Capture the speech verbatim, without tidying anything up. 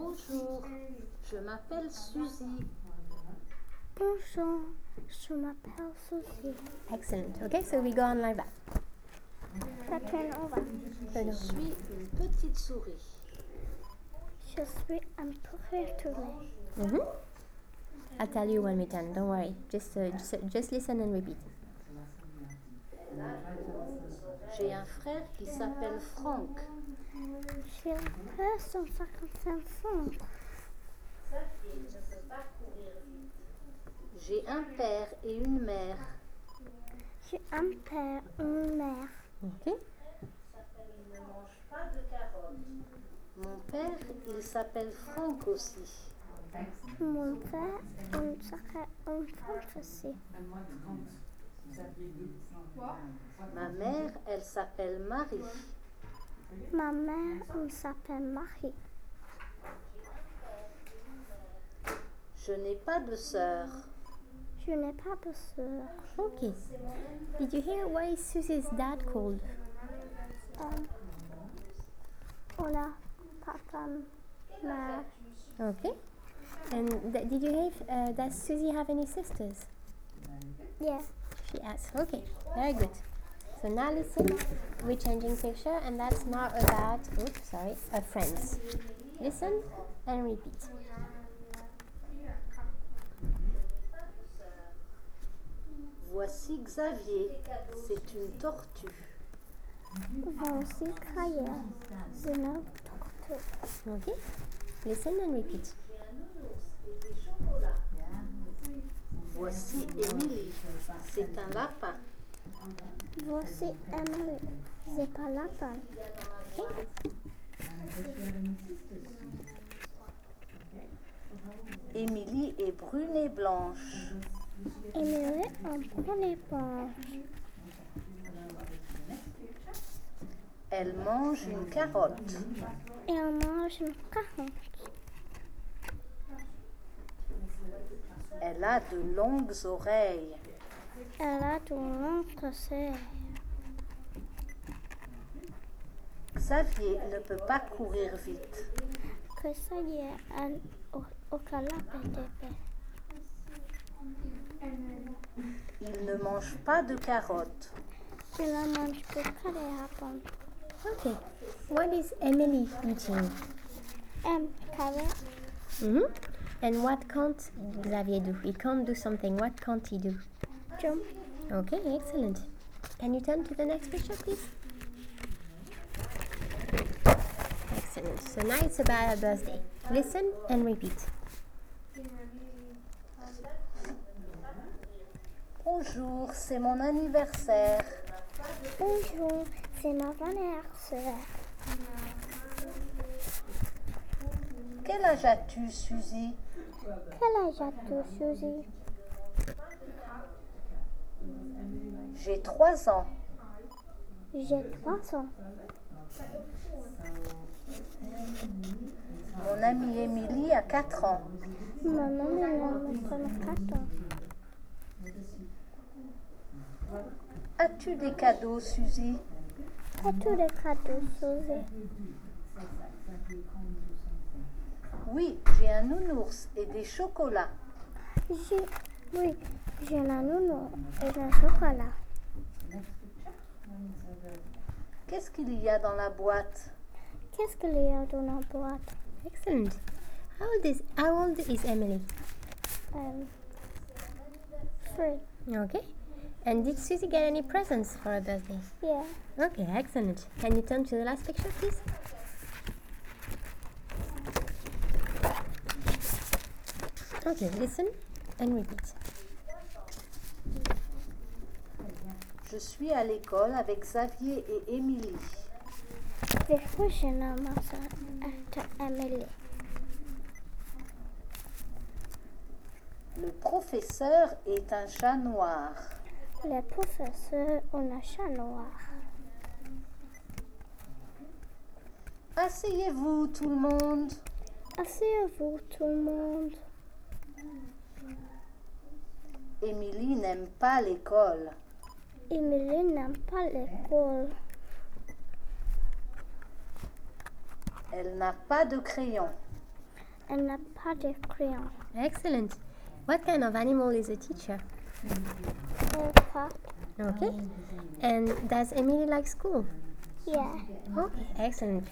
Bonjour, je m'appelle Suzy. Bonjour, je m'appelle Suzy. Excellent. Okay, so we go on like that. Pattern over. Je suis une petite souris. Je suis un pourriture. Mm-hmm. I'll tell you when we can. Don't worry. Just, uh, just, just listen and repeat. J'ai un frère qui s'appelle Franck. J'ai un frère cent cinquante-cinq francs. J'ai un père et une mère. J'ai un père et une mère. Okay. Mon père, il s'appelle Franck aussi. Mon père, il s'appelle un Franck aussi. Ma mère, elle s'appelle Marie. Ma mère, elle s'appelle Marie. Je n'ai pas de sœur. Je n'ai pas de sœur. Okay. Did you hear what is Susie's dad called? Um, hola, papa, mère. Okay. And th- did you hear if, uh, does Susie have any sisters? Yeah. She has. Okay. Very good. So now listen. We're changing picture, and that's now about. Oops, sorry. Uh, friends. Listen and repeat. Voici Xavier, c'est une tortue. Voici Kaya, c'est une tortue. Okay. Listen and repeat. Voici Émilie, c'est un lapin. Voici Emily, c'est un lapin. Émilie est brune et blanche. Emily en brune blanche. Elle mange une carotte. Et elle mange une carotte. Elle a de longues oreilles. Elle a de longues oreilles. Xavier ne peut pas courir vite. Que ça y est, elle au, au canapé de paix. Il ne mange pas de carottes. Il ne mange que carottes. Okay. What is Emily eating? Um, carrot. Mm-hmm. And what can't Xavier do? He can't do something. What can't he do? Jump. Okay, excellent. Can you turn to the next picture, please? Excellent. So now it's about a birthday. Listen and repeat. Bonjour, c'est mon anniversaire. Bonjour, c'est mon anniversaire. Quel âge as-tu, Suzy? Quel âge as-tu, Suzy? J'ai trois ans. J'ai trois ans. Mon amie Émilie a quatre ans. Mon ami a quatre ans. As-tu des cadeaux, Suzy? As-tu des cadeaux, Suzy? Oui, j'ai un nounours et des chocolats. J'ai, oui, j'ai un nounours et un chocolat. Qu'est-ce qu'il y a dans la boîte? Qu'est-ce qu'il y a dans la boîte? Excellent. How old is How old is Emily? Um, three. Okay. And did Susie get any presents for her birthday? Yeah. Okay, excellent. Can you turn to the last picture, please? Okay, listen and repeat. Je suis à l'école avec Xavier et Émilie. Before je nomme after Emily. Le professeur est un chat noir. Le professeur a un chat noir. Asseyez-vous, tout le monde. Asseyez-vous, tout le monde. Émilie n'aime pas l'école. Emily n'aime pas l'école. Elle n'a pas de crayon. and a pot of crayon. Excellent. What kind of animal is a teacher? A pot. Okay. And does Emily like school? Yeah. Okay, excellent.